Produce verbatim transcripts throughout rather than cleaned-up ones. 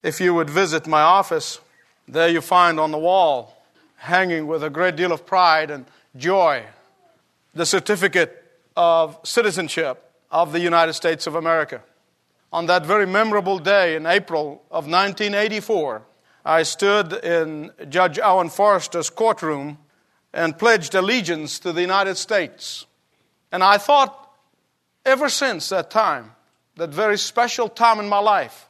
If you would visit my office, there you find on the wall, hanging with a great deal of pride and joy, the certificate of citizenship of the United States of America. On that very memorable day in April of nineteen eighty-four, I stood in Judge Owen Forrester's courtroom and pledged allegiance to the United States. And I thought, ever since that time, that very special time in my life,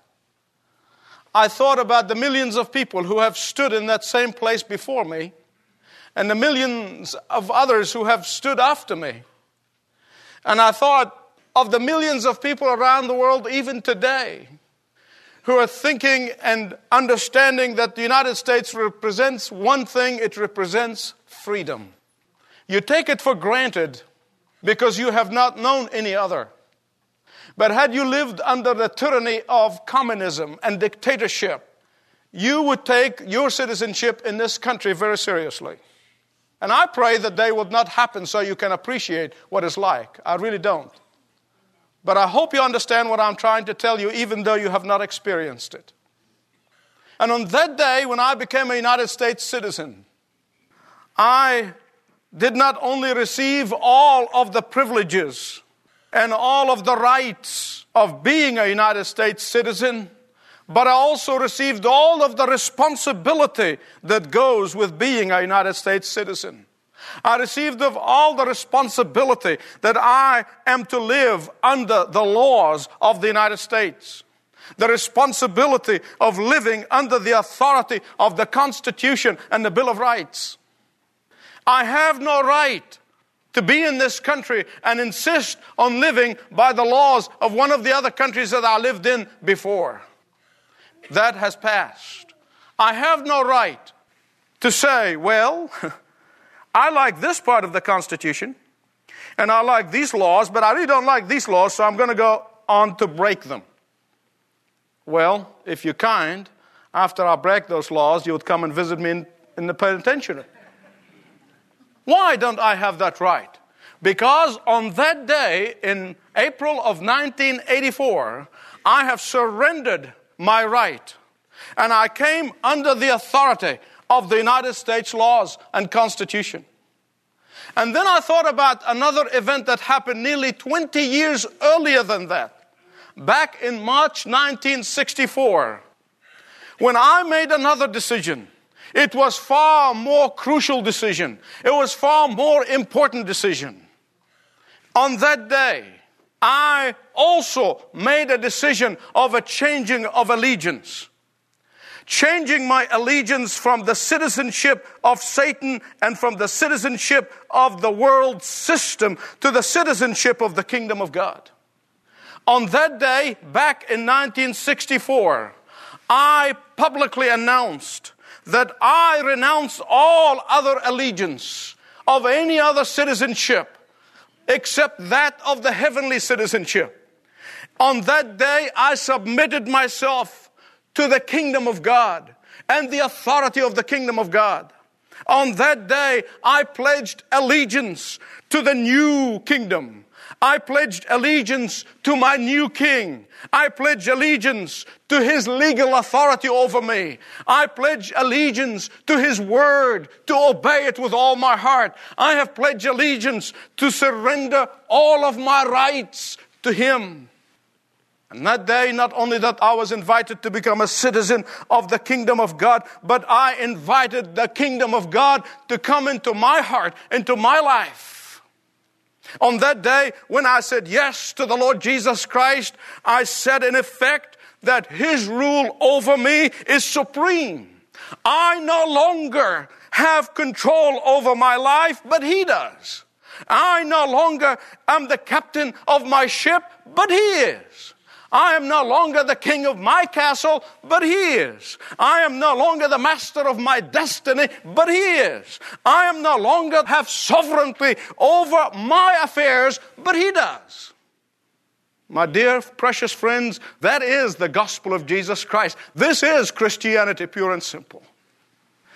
I thought about the millions of people who have stood in that same place before me and the millions of others who have stood after me. And I thought of the millions of people around the world even today who are thinking and understanding that the United States represents one thing: it represents freedom. You take it for granted because you have not known any other. But had you lived under the tyranny of communism and dictatorship, you would take your citizenship in this country very seriously. And I pray that day would not happen so you can appreciate what it's like. I really don't. But I hope you understand what I'm trying to tell you, even though you have not experienced it. And on that day, when I became a United States citizen, I did not only receive all of the privileges and all of the rights of being a United States citizen, but I also received all of the responsibility that goes with being a United States citizen. I received of all the responsibility that I am to live under the laws of the United States. The responsibility of living under the authority of the Constitution and the Bill of Rights. I have no right to be in this country and insist on living by the laws of one of the other countries that I lived in before. That has passed. I have no right to say, well, I like this part of the Constitution and I like these laws, but I really don't like these laws, so I'm going to go on to break them. Well, if you're kind, after I break those laws, you would come and visit me in, in the penitentiary. Why don't I have that right? Because on that day in April of nineteen eighty-four, I have surrendered my right. And I came under the authority of the United States laws and Constitution. And then I thought about another event that happened nearly twenty years earlier than that. Back in March nineteen sixty-four, when I made another decision. It was far more crucial decision. It was far more important decision. On that day, I also made a decision of a changing of allegiance. Changing my allegiance from the citizenship of Satan and from the citizenship of the world system to the citizenship of the kingdom of God. On that day, back in nineteen sixty-four, I publicly announced that I renounce all other allegiance of any other citizenship except that of the heavenly citizenship. On that day, I submitted myself to the kingdom of God and the authority of the kingdom of God. On that day, I pledged allegiance to the new kingdom. I pledged allegiance to my new king. I pledge allegiance to his legal authority over me. I pledge allegiance to his word, to obey it with all my heart. I have pledged allegiance to surrender all of my rights to him. And that day, not only that I was invited to become a citizen of the kingdom of God, but I invited the kingdom of God to come into my heart, into my life. On that day, when I said yes to the Lord Jesus Christ, I said in effect that his rule over me is supreme. I no longer have control over my life, but he does. I no longer am the captain of my ship, but he is. I am no longer the king of my castle, but he is. I am no longer the master of my destiny, but he is. I am no longer have sovereignty over my affairs, but he does. My dear, precious friends, that is the gospel of Jesus Christ. This is Christianity, pure and simple.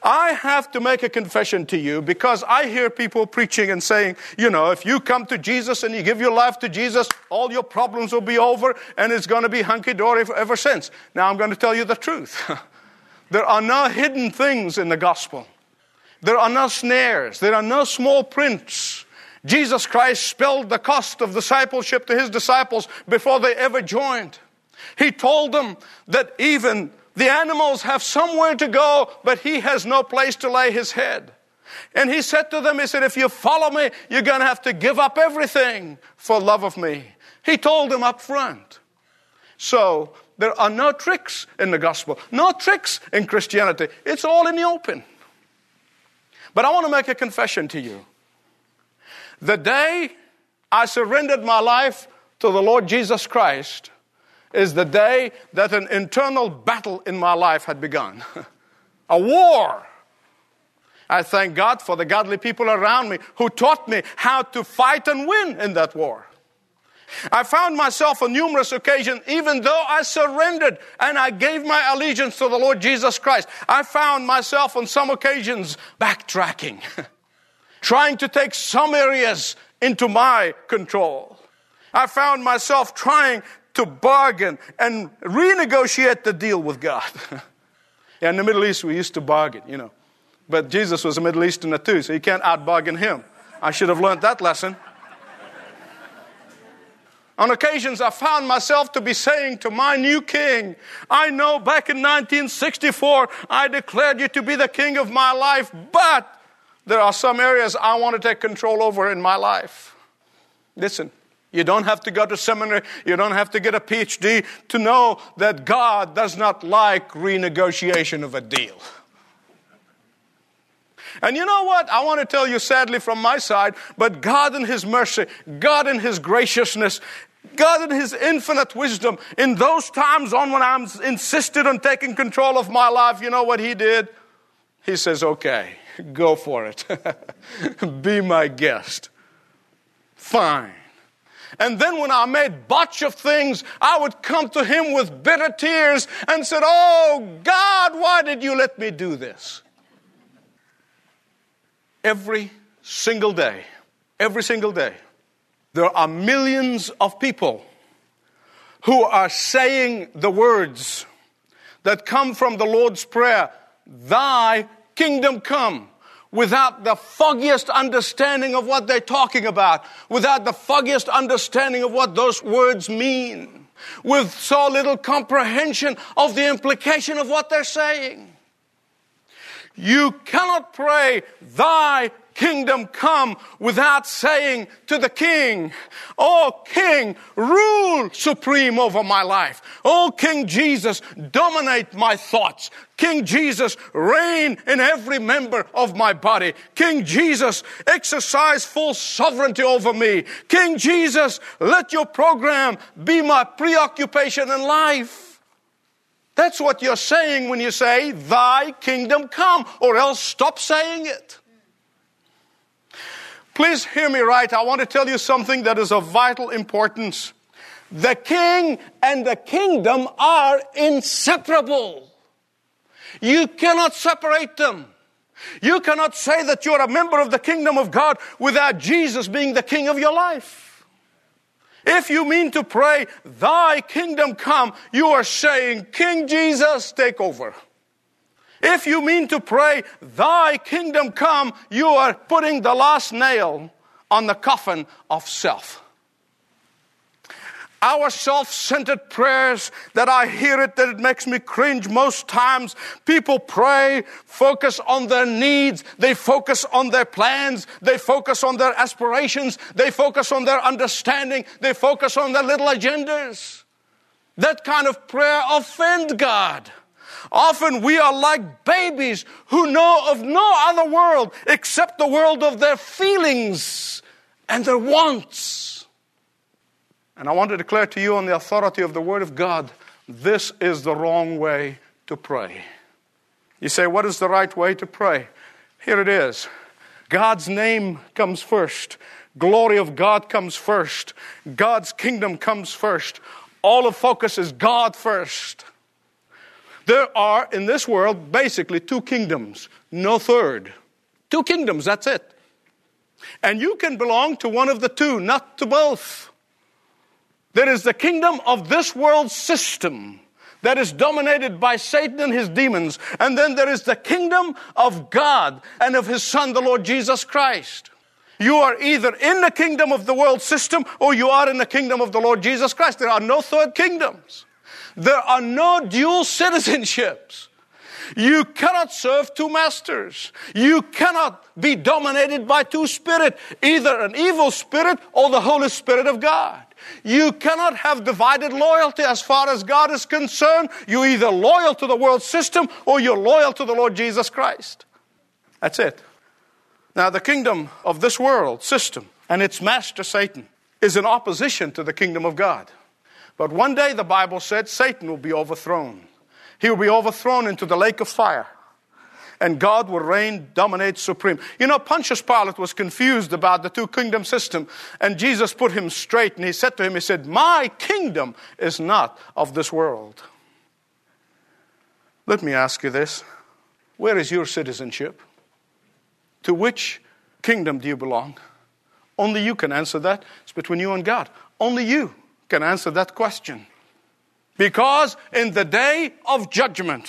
I have to make a confession to you because I hear people preaching and saying, you know, if you come to Jesus and you give your life to Jesus, all your problems will be over and it's going to be hunky-dory ever since. Now I'm going to tell you the truth. There are no hidden things in the gospel. There are no snares. There are no small prints. Jesus Christ spelled the cost of discipleship to his disciples before they ever joined. He told them that even the animals have somewhere to go, but he has no place to lay his head. And he said to them, he said, if you follow me, you're going to have to give up everything for love of me. He told them up front. So there are no tricks in the gospel, no tricks in Christianity. It's all in the open. But I want to make a confession to you. The day I surrendered my life to the Lord Jesus Christ is the day that an internal battle in my life had begun. A war. I thank God for the godly people around me who taught me how to fight and win in that war. I found myself on numerous occasions, even though I surrendered and I gave my allegiance to the Lord Jesus Christ, I found myself on some occasions backtracking, trying to take some areas into my control. I found myself trying to bargain and renegotiate the deal with God. Yeah, in the Middle East, we used to bargain, you know. But Jesus was a Middle Easterner too, so you can't out-bargain him. I should have learned that lesson. On occasions, I found myself to be saying to my new king, I know back in nineteen sixty-four, I declared you to be the king of my life, but there are some areas I want to take control over in my life. Listen. You don't have to go to seminary. You don't have to get a P H D to know that God does not like renegotiation of a deal. And you know what? I want to tell you sadly from my side, but God in his mercy, God in his graciousness, God in his infinite wisdom, in those times on when I insisted on taking control of my life, you know what he did? He says, okay, go for it. Be my guest. Fine. And then when I made botch of things, I would come to him with bitter tears and said, oh, God, why did you let me do this? Every single day, every single day, there are millions of people who are saying the words that come from the Lord's Prayer, thy kingdom come, without the foggiest understanding of what they're talking about, without the foggiest understanding of what those words mean, with so little comprehension of the implication of what they're saying. You cannot pray, thy kingdom come, without saying to the king, oh King, rule supreme over my life. Oh King Jesus, dominate my thoughts. King Jesus, reign in every member of my body. King Jesus, exercise full sovereignty over me. King Jesus, let your program be my preoccupation in life. That's what you're saying when you say, thy kingdom come, or else stop saying it. Please hear me right. I want to tell you something that is of vital importance. The king and the kingdom are inseparable. You cannot separate them. You cannot say that you're a member of the kingdom of God without Jesus being the king of your life. If you mean to pray, thy kingdom come, you are saying, King Jesus, take over. If you mean to pray, thy kingdom come, you are putting the last nail on the coffin of self. Our self-centered prayers, that I hear it, that it makes me cringe most times. People pray, focus on their needs. They focus on their plans. They focus on their aspirations. They focus on their understanding. They focus on their little agendas. That kind of prayer offends God. Often we are like babies who know of no other world except the world of their feelings and their wants. And I want to declare to you on the authority of the Word of God, this is the wrong way to pray. You say, what is the right way to pray? Here it is. God's name comes first. Glory of God comes first. God's kingdom comes first. All of focus is God first. There are, in this world, basically two kingdoms, no third. Two kingdoms, that's it. And you can belong to one of the two, not to both. There is the kingdom of this world system that is dominated by Satan and his demons. And then there is the kingdom of God and of his Son, the Lord Jesus Christ. You are either in the kingdom of the world system or you are in the kingdom of the Lord Jesus Christ. There are no third kingdoms. There are no dual citizenships. You cannot serve two masters. You cannot be dominated by two spirits, either an evil spirit or the Holy Spirit of God. You cannot have divided loyalty as far as God is concerned. You're either loyal to the world system or you're loyal to the Lord Jesus Christ. That's it. Now, the kingdom of this world system and its master, Satan, is in opposition to the kingdom of God. But one day, the Bible said, Satan will be overthrown. He will be overthrown into the lake of fire. And God will reign, dominate supreme. You know, Pontius Pilate was confused about the two kingdom system. And Jesus put him straight. And he said to him, he said, my kingdom is not of this world. Let me ask you this. Where is your citizenship? To which kingdom do you belong? Only you can answer that. It's between you and God. Only you can answer that question. Because in the day of judgment,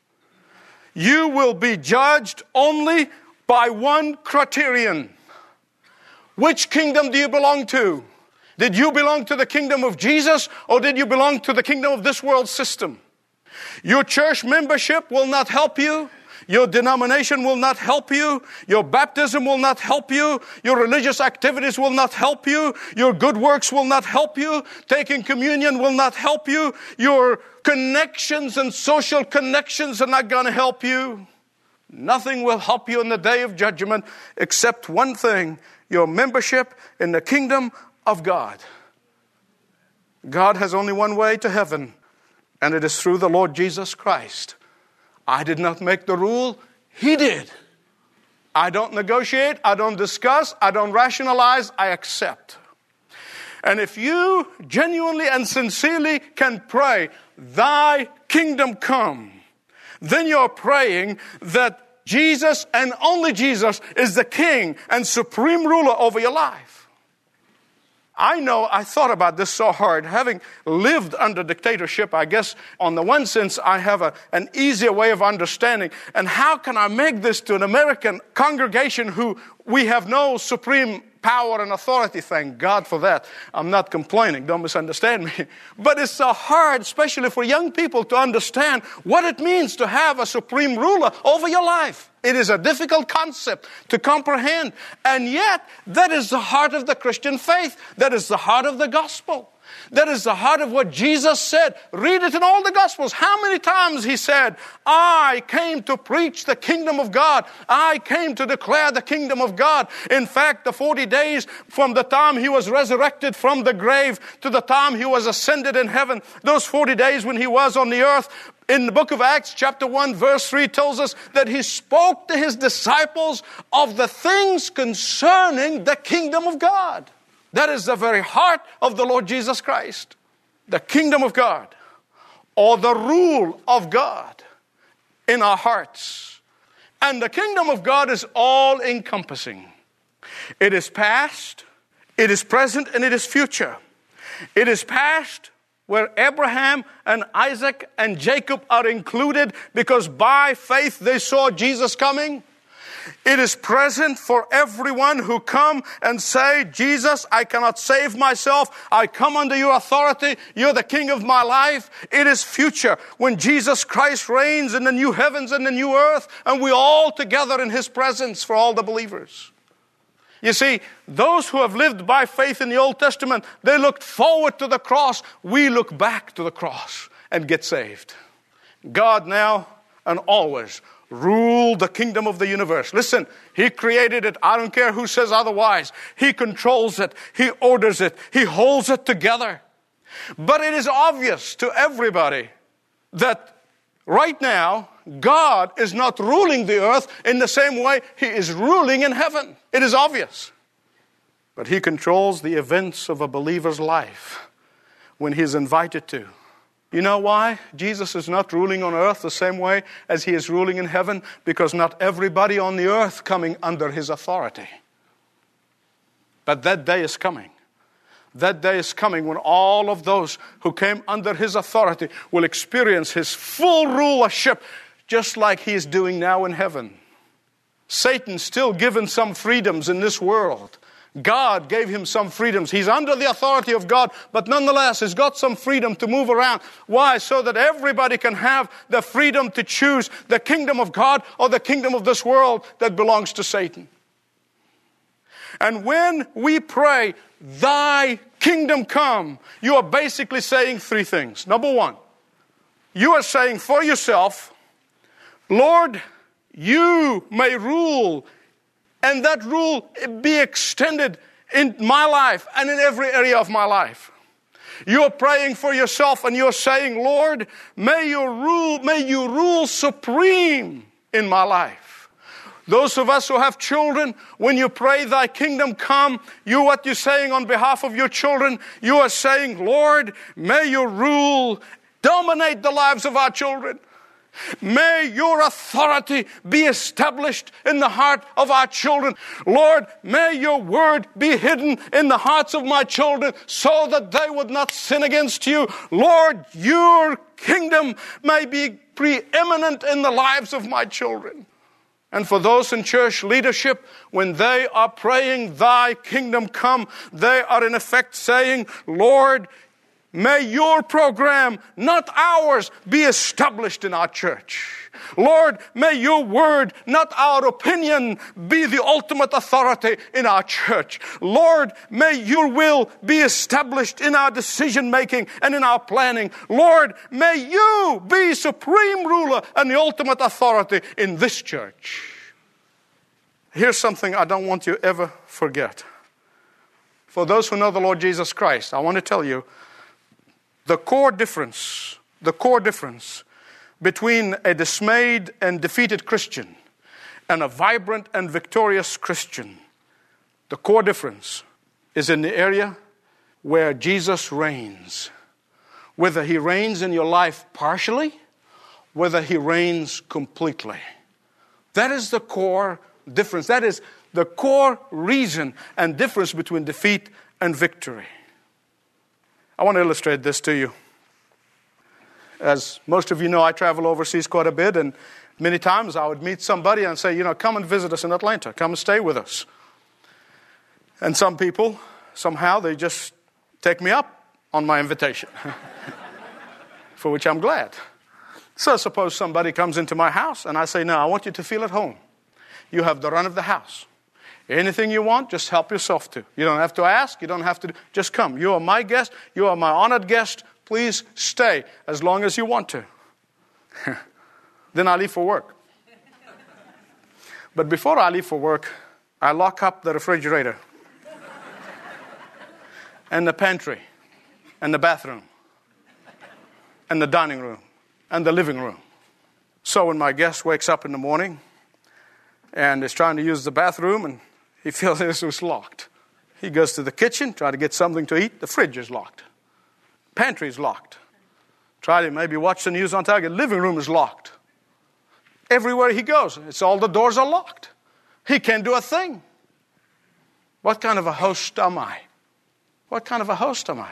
you will be judged only by one criterion. Which kingdom do you belong to? Did you belong to the kingdom of Jesus or did you belong to the kingdom of this world system? Your church membership will not help you. Your denomination will not help you. Your baptism will not help you. Your religious activities will not help you. Your good works will not help you. Taking communion will not help you. Your connections and social connections are not going to help you. Nothing will help you in the day of judgment except one thing, your membership in the kingdom of God. God has only one way to heaven, and it is through the Lord Jesus Christ. I did not make the rule. He did. I don't negotiate. I don't discuss. I don't rationalize. I accept. And if you genuinely and sincerely can pray, thy kingdom come, then you're praying that Jesus and only Jesus is the king and supreme ruler over your life. I know I thought about this so hard. Having lived under dictatorship, I guess on the one sense I have a, an easier way of understanding. And how can I make this to an American congregation who we have no supreme power and authority? Thank God for that. I'm not complaining. Don't misunderstand me. But it's so hard, especially for young people, to understand what it means to have a supreme ruler over your life. It is a difficult concept to comprehend. And yet, that is the heart of the Christian faith. That is the heart of the gospel. That is the heart of what Jesus said. Read it in all the Gospels. How many times He said, I came to preach the kingdom of God. I came to declare the kingdom of God. In fact, the forty days from the time He was resurrected from the grave to the time He was ascended in heaven, those forty days when He was on the earth, in the book of Acts, chapter one, verse three tells us that He spoke to His disciples of the things concerning the kingdom of God. That is the very heart of the Lord Jesus Christ. The kingdom of God, or the rule of God in our hearts. And the kingdom of God is all-encompassing. It is past, it is present, and it is future. It is past, where Abraham and Isaac and Jacob are included because by faith they saw Jesus coming. It is present for everyone who come and say, Jesus, I cannot save myself. I come under your authority. You're the king of my life. It is future when Jesus Christ reigns in the new heavens and the new earth, and we all together in His presence for all the believers. You see, those who have lived by faith in the Old Testament, they looked forward to the cross. We look back to the cross and get saved. God now and always rule the kingdom of the universe. Listen, He created it. I don't care who says otherwise. He controls it. He orders it. He holds it together. But it is obvious to everybody that right now, God is not ruling the earth in the same way He is ruling in heaven. It is obvious. But He controls the events of a believer's life when he is invited to. You know why Jesus is not ruling on earth the same way as he is ruling in heaven? Because not everybody on the earth coming under his authority. But that day is coming. That day is coming when all of those who came under his authority will experience his full rulership, just like he is doing now in heaven. Satan's still given some freedoms in this world. God gave him some freedoms. He's under the authority of God, but nonetheless, he's got some freedom to move around. Why? So that everybody can have the freedom to choose the kingdom of God or the kingdom of this world that belongs to Satan. And when we pray, thy kingdom come, you are basically saying three things. Number one, you are saying for yourself, Lord, you may rule, and that rule be extended in my life and in every area of my life. You're praying for yourself and you're saying, Lord, may you rule, may you rule supreme in my life. Those of us who have children, when you pray thy kingdom come, you what you're saying on behalf of your children, you are saying, Lord, may you rule, dominate the lives of our children. May your authority be established in the heart of our children. Lord, may your word be hidden in the hearts of my children so that they would not sin against you. Lord, your kingdom may be preeminent in the lives of my children. And for those in church leadership, when they are praying, thy kingdom come, they are in effect saying, Lord, may your program, not ours, be established in our church. Lord, may your word, not our opinion, be the ultimate authority in our church. Lord, may your will be established in our decision making and in our planning. Lord, may you be supreme ruler and the ultimate authority in this church. Here's something I don't want you to ever forget. For those who know the Lord Jesus Christ, I want to tell you, The core difference, the core difference between a dismayed and defeated Christian and a vibrant and victorious Christian, the core difference is in the area where Jesus reigns. Whether he reigns in your life partially, whether he reigns completely. That is the core difference. That is the core reason and difference between defeat and victory. I want to illustrate this to you. As most of you know, I travel overseas quite a bit, and many times I would meet somebody and say, you know, come and visit us in Atlanta. Come and stay with us. And some people, somehow, they just take me up on my invitation, for which I'm glad. So suppose somebody comes into my house, and I say, no, I want you to feel at home. You have the run of the house. Anything you want, just help yourself to. You don't have to ask. You don't have to. Just come. You are my guest. You are my honored guest. Please stay as long as you want to. Then I leave for work. But before I leave for work, I lock up the refrigerator and the pantry and the bathroom and the dining room and the living room. So when my guest wakes up in the morning and is trying to use the bathroom and he feels this was locked, he goes to the kitchen, try to get something to eat. The fridge is locked. Pantry is locked. Try to maybe watch the news on television. Living room is locked. Everywhere he goes, it's all the doors are locked. He can't do a thing. What kind of a host am I? What kind of a host am I?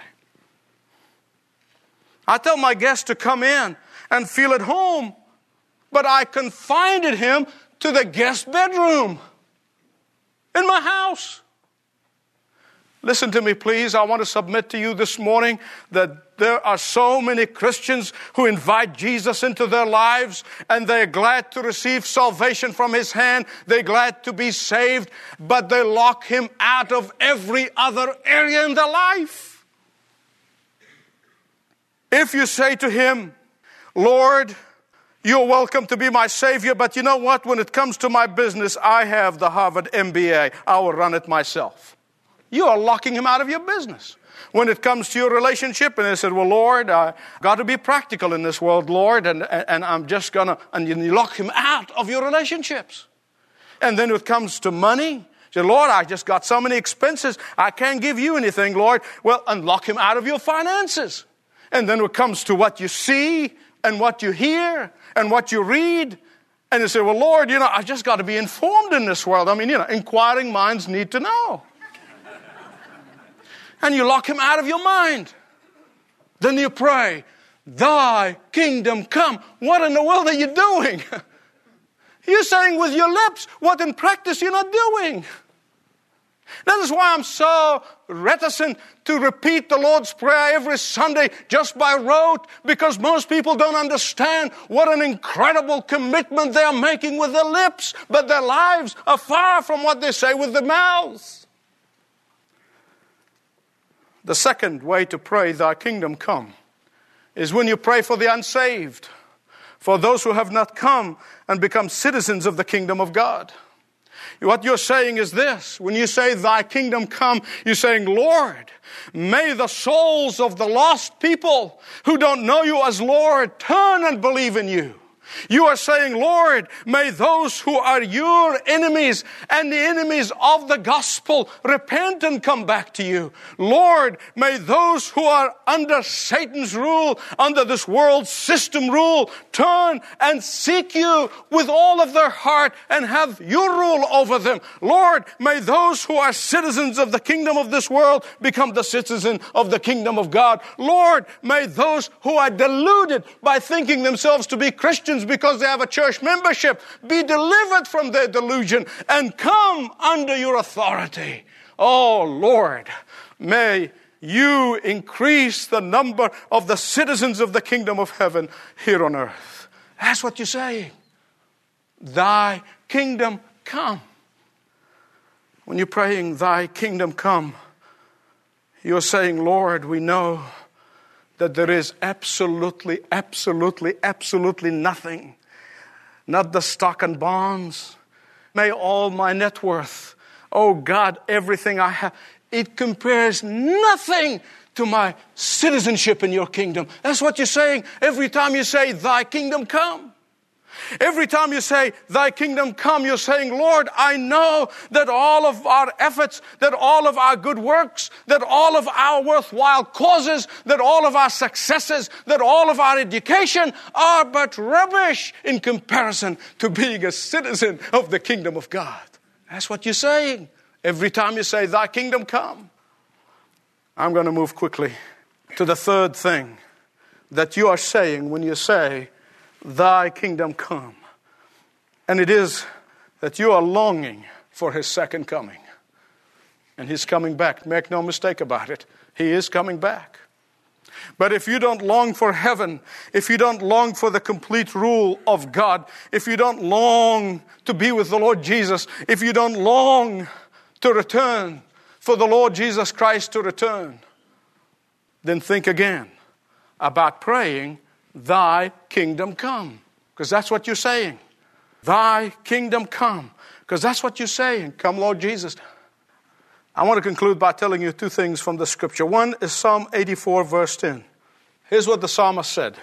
I tell my guests to come in and feel at home, but I confined him to the guest bedroom in my house. Listen to me, please. I want to submit to you this morning that there are so many Christians who invite Jesus into their lives and they're glad to receive salvation from his hand. They're glad to be saved, but they lock him out of every other area in their life. If you say to him, Lord, you're welcome to be my Savior, but you know what? When it comes to my business, I have the Harvard M B A. I will run it myself. You are locking him out of your business. When it comes to your relationship, and they said, well, Lord, I got to be practical in this world, Lord, and, and I'm just going to, and you lock him out of your relationships. And then when it comes to money, you say, Lord, I just got so many expenses, I can't give you anything, Lord. Well, and lock him out of your finances. And then it comes to what you see and what you hear and what you read. And you say, well, Lord, you know, I just got to be informed in this world. I mean, you know, inquiring minds need to know. And you lock him out of your mind. Then you pray, thy kingdom come. What in the world are you doing? You're saying with your lips what in practice you're not doing. That is why I'm so reticent to repeat the Lord's Prayer every Sunday just by rote, because most people don't understand what an incredible commitment they're making with their lips, but their lives are far from what they say with their mouths. The second way to pray, thy kingdom come, is when you pray for the unsaved, for those who have not come and become citizens of the kingdom of God. What you're saying is this. When you say, thy kingdom come, you're saying, Lord, may the souls of the lost people who don't know you as Lord turn and believe in you. You are saying, Lord, may those who are your enemies and the enemies of the gospel repent and come back to you. Lord, may those who are under Satan's rule, under this world system rule, turn and seek you with all of their heart and have your rule over them. Lord, may those who are citizens of the kingdom of this world become the citizen of the kingdom of God. Lord, may those who are deluded by thinking themselves to be Christians because they have a church membership be delivered from their delusion and come under your authority. Oh Lord, may you increase the number of the citizens of the kingdom of heaven here on earth. That's what you're saying. Thy kingdom come. When you're praying, thy kingdom come, you're saying, Lord, we know that there is absolutely, absolutely, absolutely nothing, not the stock and bonds. May all my net worth, oh God, everything I have, it compares nothing to my citizenship in your kingdom. That's what you're saying every time you say, thy kingdom come. Every time you say, thy kingdom come, you're saying, Lord, I know that all of our efforts, that all of our good works, that all of our worthwhile causes, that all of our successes, that all of our education are but rubbish in comparison to being a citizen of the kingdom of God. That's what you're saying every time you say, thy kingdom come. I'm going to move quickly to the third thing that you are saying when you say, thy kingdom come. And it is that you are longing for his second coming. And he's coming back. Make no mistake about it. He is coming back. But if you don't long for heaven, if you don't long for the complete rule of God, if you don't long to be with the Lord Jesus, if you don't long to return, for the Lord Jesus Christ to return, then think again about praying, thy kingdom come. Because that's what you're saying. Thy kingdom come. Because that's what you're saying. Come, Lord Jesus. I want to conclude by telling you two things from the scripture. One is Psalm eighty-four, verse ten. Here's what the psalmist said.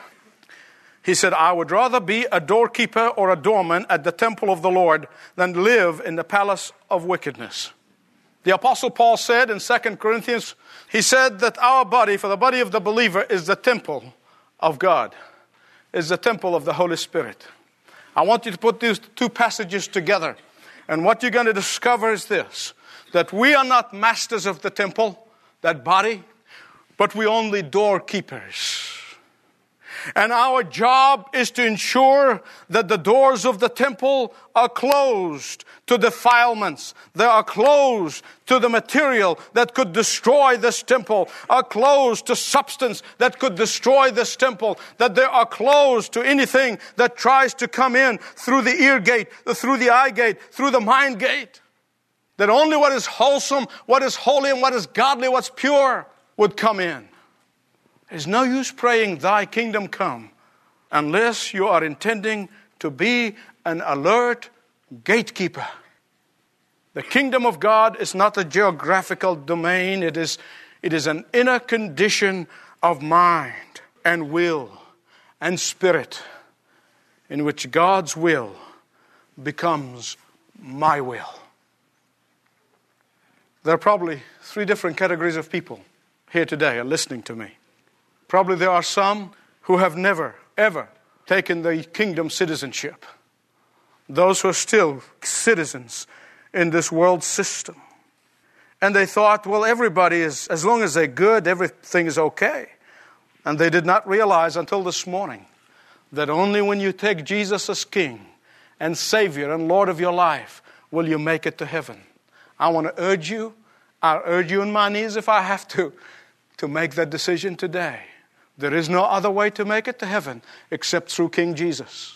He said, I would rather be a doorkeeper or a doorman at the temple of the Lord than live in the palace of wickedness. The Apostle Paul said in Second Corinthians, he said that our body, for the body of the believer, is the temple of God, is the temple of the Holy Spirit. I want you to put these two passages together. And what you're going to discover is this, that we are not masters of the temple, that body, but we're only doorkeepers. And our job is to ensure that the doors of the temple are closed to defilements. They are closed to the material that could destroy this temple, are closed to substance that could destroy this temple, that they are closed to anything that tries to come in through the ear gate, through the eye gate, through the mind gate. That only what is wholesome, what is holy, and what is godly, what's pure would come in. There's no use praying, thy kingdom come, unless you are intending to be an alert gatekeeper. The kingdom of God is not a geographical domain. It is, it is an inner condition of mind and will and spirit in which God's will becomes my will. There are probably three different categories of people here today are listening to me. Probably there are some who have never, ever taken the kingdom citizenship. Those who are still citizens in this world system. And they thought, well, everybody is, as long as they're good, everything is okay. And they did not realize until this morning that only when you take Jesus as King and Savior and Lord of your life will you make it to heaven. I want to urge you, I'll urge you on my knees if I have to, to make that decision today. There is no other way to make it to heaven except through King Jesus.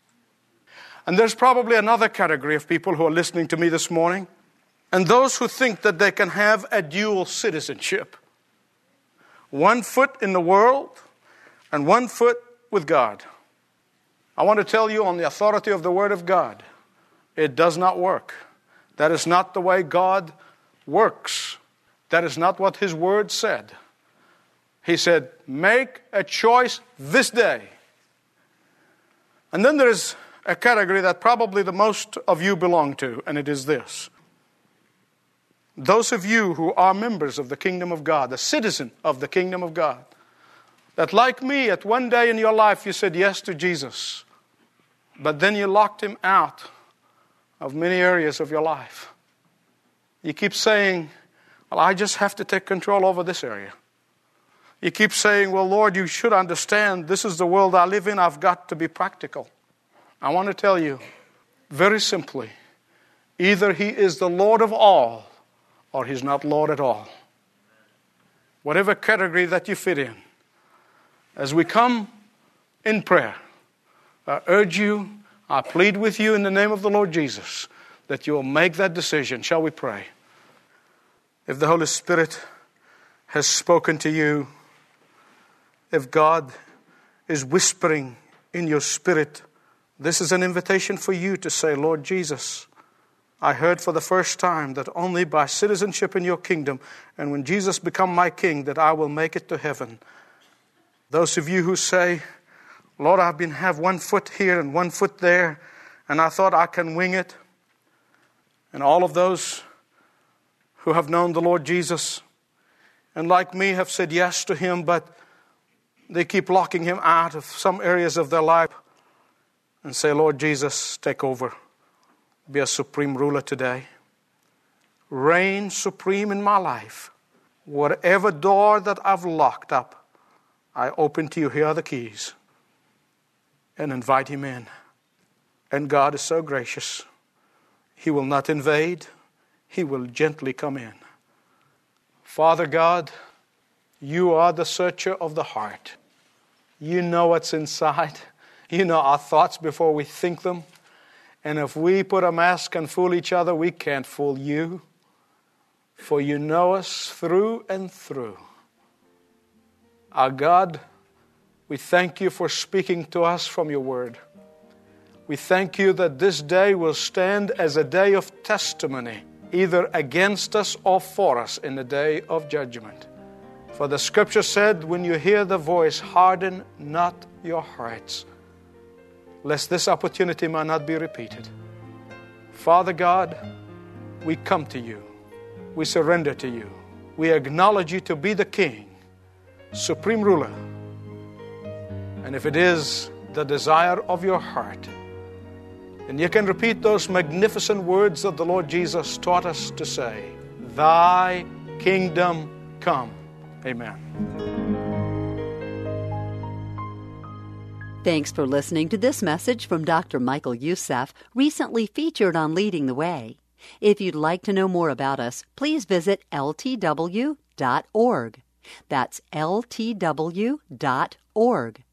And there's probably another category of people who are listening to me this morning, and those who think that they can have a dual citizenship. One foot in the world and one foot with God. I want to tell you on the authority of the Word of God, it does not work. That is not the way God works. That is not what His Word said. He said, make a choice this day. And then there is a category that probably the most of you belong to, and it is this. Those of you who are members of the kingdom of God, a citizen of the kingdom of God, that like me, at one day in your life you said yes to Jesus, but then you locked Him out of many areas of your life. You keep saying, well, I just have to take control over this area. You keep saying, well, Lord, you should understand this is the world I live in. I've got to be practical. I want to tell you, very simply, either He is the Lord of all, or He's not Lord at all. Whatever category that you fit in. As we come in prayer, I urge you, I plead with you in the name of the Lord Jesus, that you will make that decision. Shall we pray? If the Holy Spirit has spoken to you, if God is whispering in your spirit, this is an invitation for you to say, Lord Jesus, I heard for the first time that only by citizenship in your kingdom, and when Jesus become my King, that I will make it to heaven. Those of you who say, Lord, I've been have one foot here and one foot there, and I thought I can wing it. And all of those who have known the Lord Jesus, and like me have said yes to Him, but they keep locking Him out of some areas of their life, and say, Lord Jesus, take over. Be a supreme ruler today. Reign supreme in my life. Whatever door that I've locked up, I open to you. Here are the keys. And invite Him in. And God is so gracious. He will not invade. He will gently come in. Father God, you are the searcher of the heart. You know what's inside. You know our thoughts before we think them. And if we put a mask and fool each other, we can't fool you. For you know us through and through. Our God, we thank you for speaking to us from your word. We thank you that this day will stand as a day of testimony, either against us or for us in the day of judgment. For the scripture said, when you hear the voice, harden not your hearts, lest this opportunity might not be repeated. Father God, we come to you. We surrender to you. We acknowledge you to be the King, supreme ruler. And if it is the desire of your heart, then you can repeat those magnificent words that the Lord Jesus taught us to say, Thy kingdom come. Amen. Thanks for listening to this message from Doctor Michael Youssef, recently featured on Leading the Way. If you'd like to know more about us, please visit L T W dot org. That's L T W dot org.